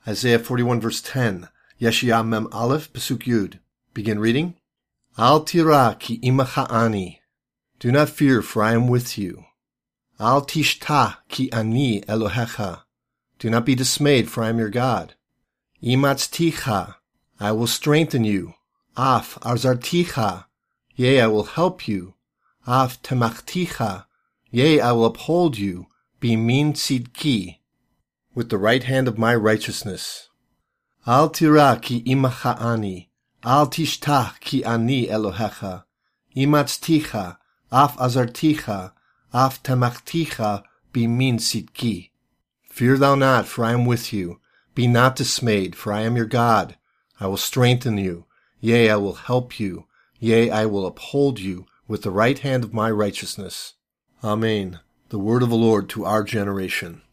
Isaiah 41 verse 10. Yeshaya Mem Aleph, Pasuk Yud. Begin reading. Al tira ki imacha ani. Do not fear, for I am with you. Al tishta ki ani Elohecha. Do not be dismayed, for I am your God. Imatzticha. I will strengthen you. Af arzarticha. Yea, I will help you. Af temachticha. Yea, I will uphold you. Bimin tzidki. With the right hand of my righteousness. Al tira ki imacha ani. Al tishtah ki ani Elohecha. Imatzticha. Af azarticha. Af temachticha. Bimin tzidki. Fear thou not, for I am with you. Be not dismayed, for I am your God. I will strengthen you. Yea, I will help you. Yea, I will uphold you with the right hand of my righteousness. Amen. The word of the Lord to our generation.